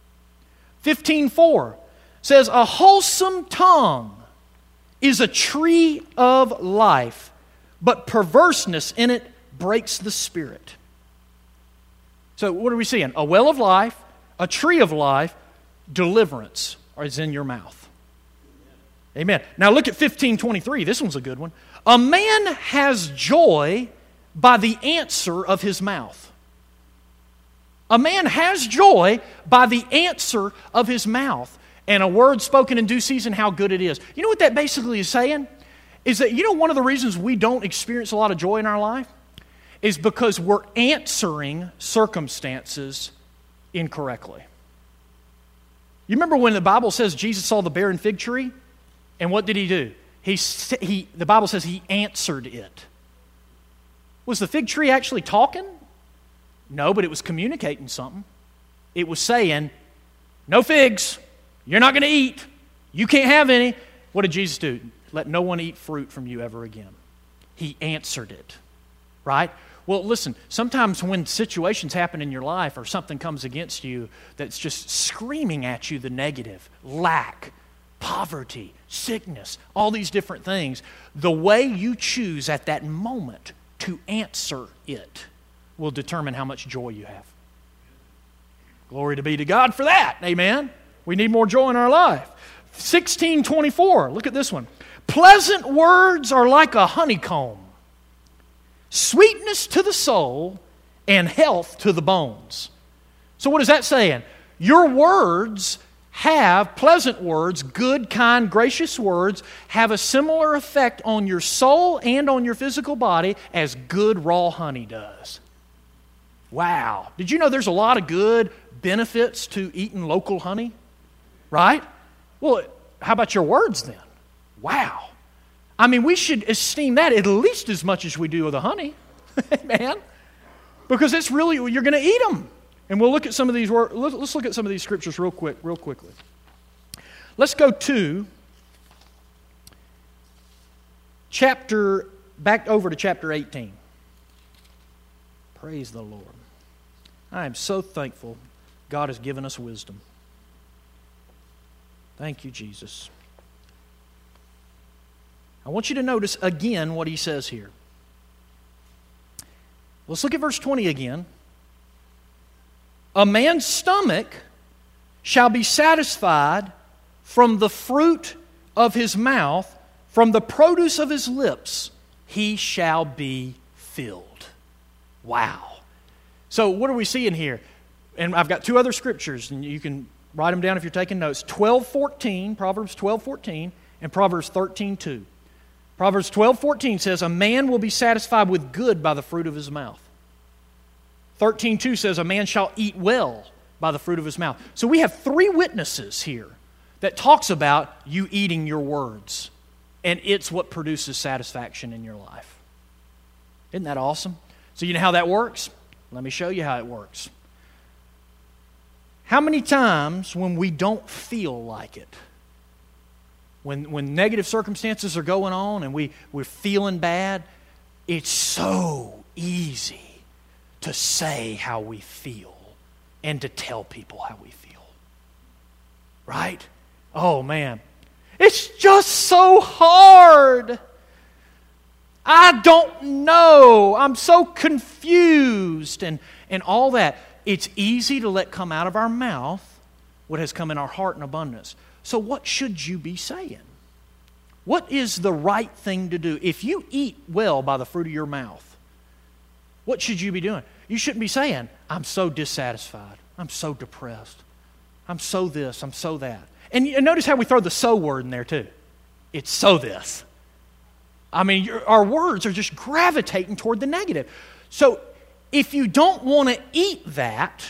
15:4 says, a wholesome tongue is a tree of life, but perverseness in it breaks the spirit. So what are we seeing? A well of life, a tree of life, deliverance is in your mouth. Amen. Now look at 15:23. This one's a good one. A man has joy by the answer of his mouth. A man has joy by the answer of his mouth. And a word spoken in due season, how good it is. You know what that basically is saying? Is that, one of the reasons we don't experience a lot of joy in our life is because we're answering circumstances incorrectly. You remember when the Bible says Jesus saw the barren fig tree? And what did He do? The Bible says He answered it. Was the fig tree actually talking? No, but it was communicating something. It was saying, no figs. You're not going to eat. You can't have any. What did Jesus do? Let no one eat fruit from you ever again. He answered it. Right? Well, listen, sometimes when situations happen in your life or something comes against you that's just screaming at you the negative, lack, poverty, sickness, all these different things, the way you choose at that moment to answer it will determine how much joy you have. Glory to be to God for that. Amen. We need more joy in our life. 16:24. Look at this one. Pleasant words are like a honeycomb, sweetness to the soul and health to the bones. So what is that saying? Your words have, pleasant words, good, kind, gracious words, have a similar effect on your soul and on your physical body as good raw honey does. Wow. Did you know there's a lot of good benefits to eating local honey? Right? Well, how about your words then? Wow. I mean, we should esteem that at least as much as we do the honey. Man. Because it's really, you're going to eat them. And we'll look at some of these words. Let's look at some of these scriptures real quickly. Let's go to back over to chapter 18. Praise the Lord. I am so thankful God has given us wisdom. Thank you, Jesus. I want you to notice again what he says here. Let's look at verse 20 again. A man's stomach shall be satisfied from the fruit of his mouth, from the produce of his lips, he shall be filled. Wow. So what are we seeing here? And I've got two other scriptures, and you can write them down if you're taking notes. 12:14, Proverbs 12:14, and Proverbs 13:2. Proverbs 12:14 says, a man will be satisfied with good by the fruit of his mouth. 13:2 says, a man shall eat well by the fruit of his mouth. So we have three witnesses here that talks about you eating your words. And it's what produces satisfaction in your life. Isn't that awesome? So you know how that works? Let me show you how it works. How many times when we don't feel like it, when negative circumstances are going on and we're feeling bad, it's so easy to say how we feel and to tell people how we feel. Right? Oh, man. It's just so hard. I don't know. I'm so confused and all that. It's easy to let come out of our mouth what has come in our heart in abundance. So what should you be saying? What is the right thing to do? If you eat well by the fruit of your mouth, what should you be doing? You shouldn't be saying, I'm so dissatisfied. I'm so depressed. I'm so this. I'm so that. And notice how we throw the so word in there too. It's so this. I mean, our words are just gravitating toward the negative. So if you don't want to eat that,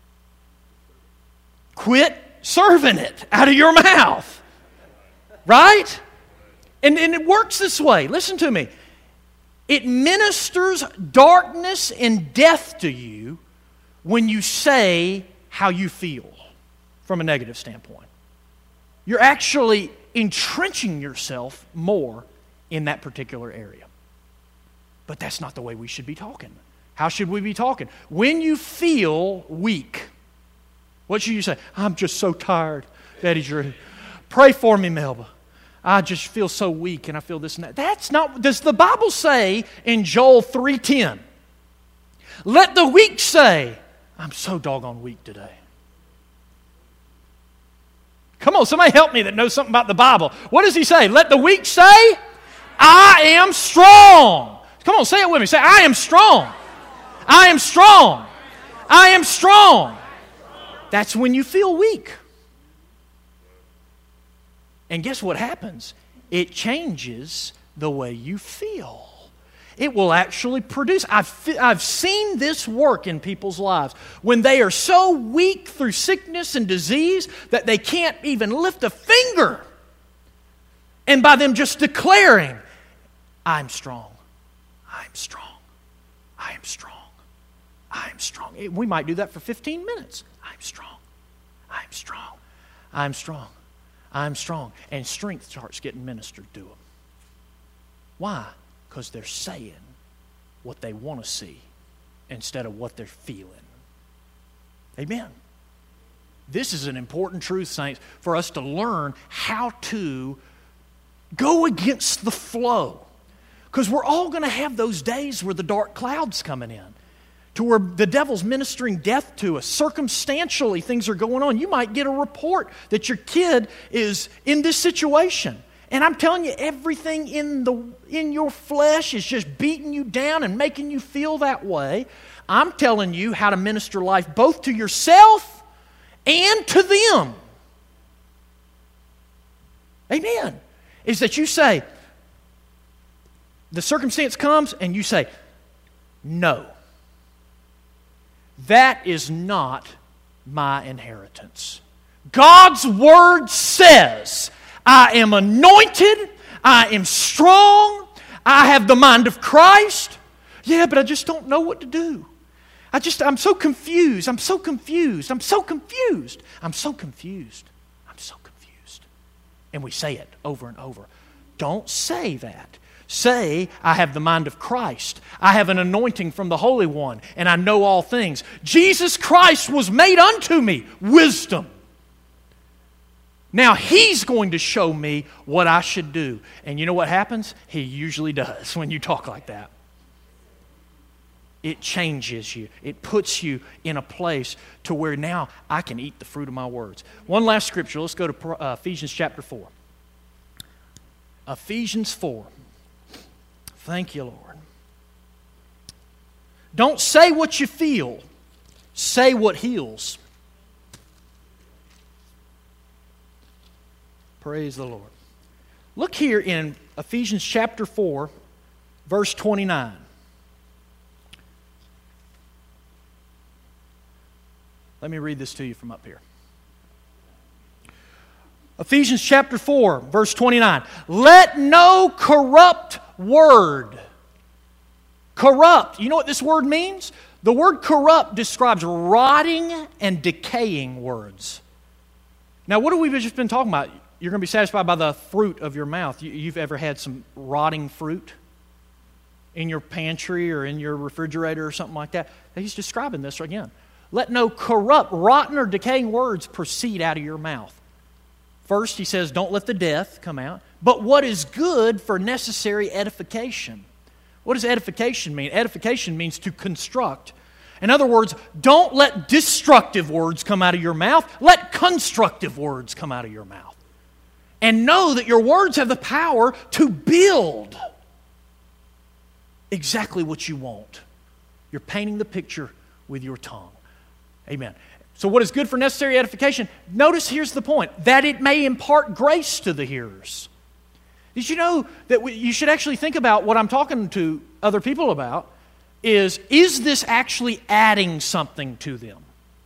quit serving it out of your mouth. Right? And it works this way. Listen to me. It ministers darkness and death to you when you say how you feel from a negative standpoint. You're actually entrenching yourself more in that particular area. But that's not the way we should be talking. How should we be talking? When you feel weak, what should you say? I'm just so tired, Daddy Drew. Pray for me, Melba. I just feel so weak and I feel this and that. That's not, does the Bible say in Joel 3:10, let the weak say, I'm so doggone weak today. Come on, somebody help me that knows something about the Bible. What does he say? Let the weak say, I am strong. Come on, say it with me. Say, I am strong. I am strong. I am strong. That's when you feel weak. And guess what happens? It changes the way you feel. It will actually produce. I've seen this work in people's lives when they are so weak through sickness and disease that they can't even lift a finger. And by them just declaring, I'm strong, I'm strong, I'm strong, I'm strong. We might do that for 15 minutes. I'm strong, I'm strong, I'm strong, I'm strong. And strength starts getting ministered to them. Why? Because they're saying what they want to see instead of what they're feeling. Amen. This is an important truth, saints, for us to learn how to go against the flow. Because we're all going to have those days where the dark cloud's coming in, to where the devil's ministering death to us. Circumstantially, things are going on. You might get a report that your kid is in this situation. And I'm telling you, everything in your flesh is just beating you down and making you feel that way. I'm telling you how to minister life both to yourself and to them. Amen. Is that you say, the circumstance comes and you say, no, that is not my inheritance. God's Word says, I am anointed, I am strong, I have the mind of Christ. Yeah, but I just don't know what to do. I'm so confused. I'm so confused. I'm so confused. I'm so confused. I'm so confused. And we say it over and over. Don't say that. Say, I have the mind of Christ. I have an anointing from the Holy One, and I know all things. Jesus Christ was made unto me wisdom. Now He's going to show me what I should do. And you know what happens? He usually does when you talk like that. It changes you. It puts you in a place to where now I can eat the fruit of my words. One last scripture. Let's go to Ephesians chapter 4. Ephesians 4. Thank you, Lord. Don't say what you feel. Say what heals. Praise the Lord. Look here in Ephesians chapter 4, verse 29. Let me read this to you from up here. Ephesians chapter 4, verse 29. Let no corrupt word. Corrupt. You know what this word means? The word corrupt describes rotting and decaying words. Now, what have we just been talking about? You're going to be satisfied by the fruit of your mouth. You've ever had some rotting fruit in your pantry or in your refrigerator or something like that? He's describing this again. Let no corrupt, rotten, or decaying words proceed out of your mouth. First, he says, don't let the death come out, but what is good for necessary edification. What does edification mean? Edification means to construct. In other words, don't let destructive words come out of your mouth. Let constructive words come out of your mouth. And know that your words have the power to build exactly what you want. You're painting the picture with your tongue. Amen. So what is good for necessary edification? Notice here's the point, that it may impart grace to the hearers. Did you know that you should actually think about what I'm talking to other people about is this actually adding something to them?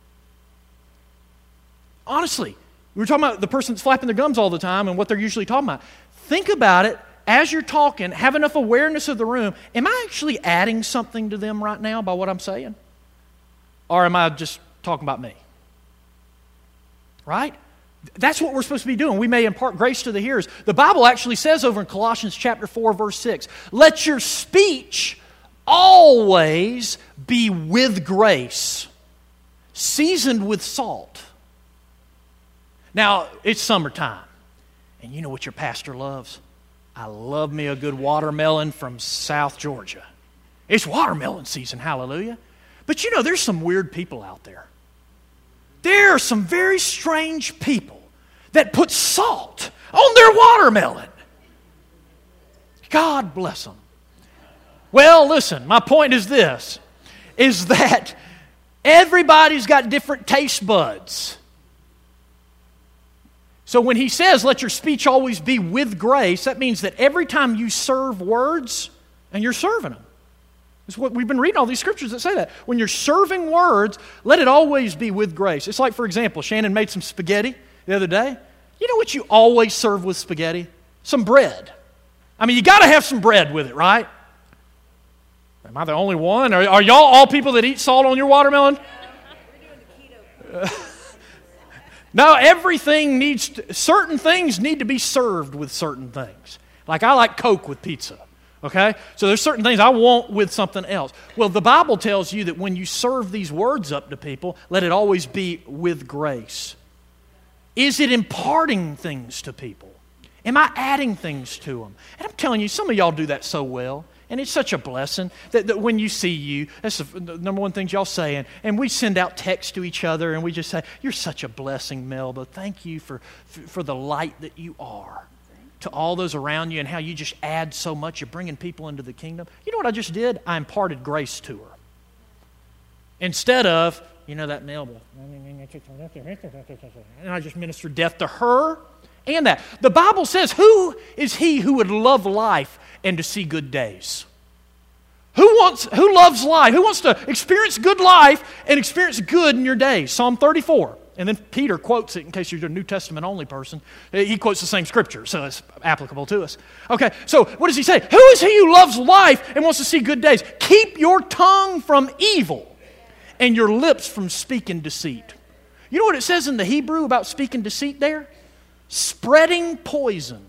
Honestly, we were talking about the person that's flapping their gums all the time and what they're usually talking about. Think about it as you're talking, have enough awareness of the room. Am I actually adding something to them right now by what I'm saying? Or am I just talking about me? Right? That's what we're supposed to be doing. We may impart grace to the hearers. The Bible actually says over in Colossians chapter 4, verse 6, let your speech always be with grace, seasoned with salt. Now, it's summertime, and you know what your pastor loves? I love me a good watermelon from South Georgia. It's watermelon season, hallelujah. But you know, there's some weird people out there. There are some very strange people that put salt on their watermelon. God bless them. Well, listen, my point is this, is that everybody's got different taste buds. So when he says, let your speech always be with grace, that means that every time you serve words, and you're serving them. It's what we've been reading all these scriptures that say that. When you're serving words, let it always be with grace. It's like, for example, Shannon made some spaghetti the other day. You know what you always serve with spaghetti? Some bread. I mean, you got to have some bread with it, right? Am I the only one? Are y'all all people that eat salt on your watermelon? No, certain things need to be served with certain things. Like I like Coke with pizza. Okay? So there's certain things I want with something else. Well, the Bible tells you that when you serve these words up to people, let it always be with grace. Is it imparting things to people? Am I adding things to them? And I'm telling you, some of y'all do that so well. And it's such a blessing that when you see you, that's the number one thing y'all say. And we send out texts to each other and we just say, you're such a blessing, Melba. Thank you for the light that you are to all those around you and how you just add so much. You're bringing people into the kingdom. You know what I just did? I imparted grace to her. Instead of, that nail bowl. And I just ministered death to her and that. The Bible says, who is he who would love life and to see good days? Who loves life? Who wants to experience good life and experience good in your days? Psalm 34. And then Peter quotes it in case you're a New Testament only person. He quotes the same scripture, so it's applicable to us. Okay, so what does he say? Who is he who loves life and wants to see good days? Keep your tongue from evil and your lips from speaking deceit. You know what it says in the Hebrew about speaking deceit there? Spreading poison.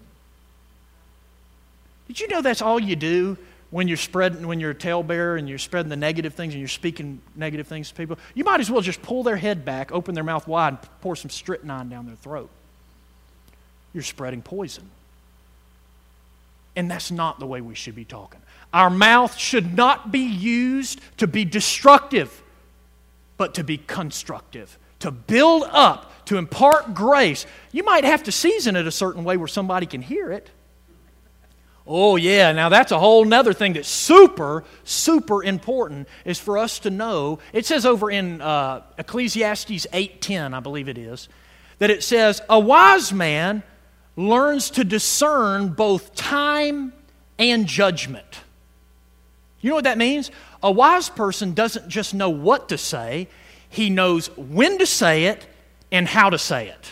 Did you know that's all you do when you're a talebearer and you're spreading the negative things and you're speaking negative things to people? You might as well just pull their head back, open their mouth wide, and pour some strychnine down their throat. You're spreading poison. And that's not the way we should be talking. Our mouth should not be used to be destructive, but to be constructive, to build up, to impart grace. You might have to season it a certain way where somebody can hear it. Oh yeah, now that's a whole nother thing that's super, super important is for us to know. It says over in Ecclesiastes 8:10, I believe it is, that it says, a wise man learns to discern both time and judgment. You know what that means? A wise person doesn't just know what to say, he knows when to say it and how to say it.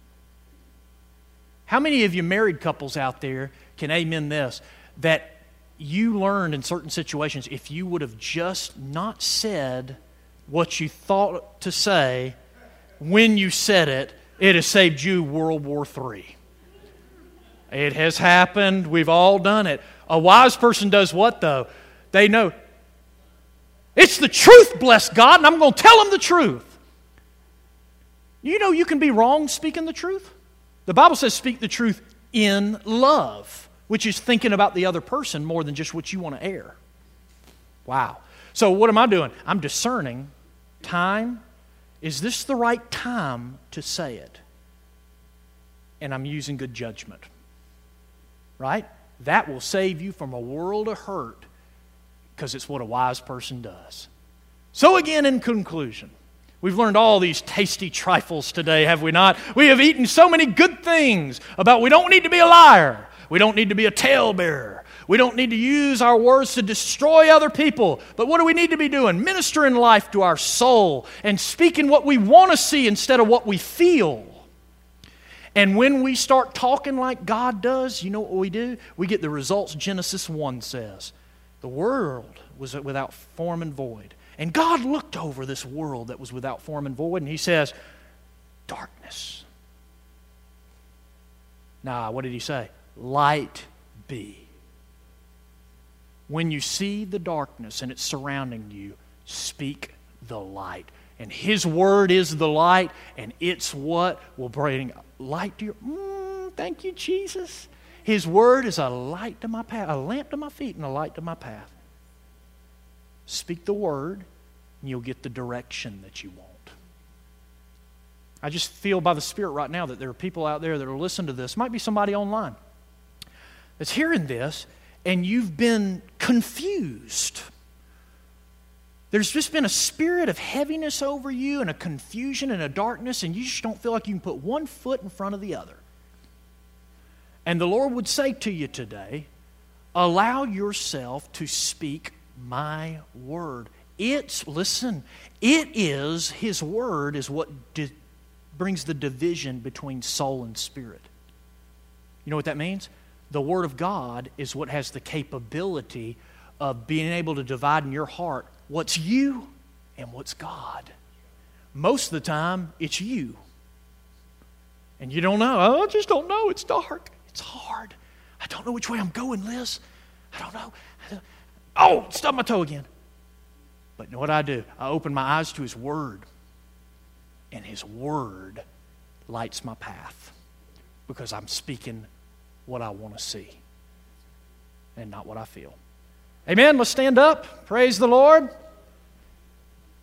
How many of you married couples out there can amen this, that you learned in certain situations, if you would have just not said what you thought to say when you said it, it has saved you World War III. It has happened. We've all done it. A wise person does what, though? They know, it's the truth, bless God, and I'm going to tell them the truth. You know you can be wrong speaking the truth? The Bible says speak the truth in love, which is thinking about the other person more than just what you want to air. Wow. So what am I doing? I'm discerning time. Is this the right time to say it? And I'm using good judgment. Right? That will save you from a world of hurt because it's what a wise person does. So again, in conclusion, we've learned all these tasty trifles today, have we not? We have eaten so many good things about we don't need to be a liar. We don't need to be a talebearer. We don't need to use our words to destroy other people. But what do we need to be doing? Ministering life to our soul and speaking what we want to see instead of what we feel. And when we start talking like God does, you know what we do? We get the results Genesis 1 says. The world was without form and void. And God looked over this world that was without form and void, and He says, darkness. Nah, what did He say? Light be. When you see the darkness and it's surrounding you, speak the light. And His word is the light, and it's what will bring light to your... thank you, Jesus. His word is a light to my path, a lamp to my feet, and a light to my path. Speak the word, and you'll get the direction that you want. I just feel by the Spirit right now that there are people out there that are listening to this. Might be somebody online that's hearing this, and you've been confused. There's just been a spirit of heaviness over you and a confusion and a darkness, and you just don't feel like you can put one foot in front of the other. And the Lord would say to you today, allow yourself to speak my word. Listen, it is, His word is what brings the division between soul and spirit. You know what that means? The word of God is what has the capability of being able to divide in your heart what's you and what's God. Most of the time, it's you. And you don't know. I just don't know. It's dark. It's hard. I don't know which way I'm going, Liz. I don't know. Oh, stubbed my toe again. But you know what I do? I open my eyes to His word. And His word lights my path. Because I'm speaking what I want to see. And not what I feel. Amen. Let's stand up. Praise the Lord.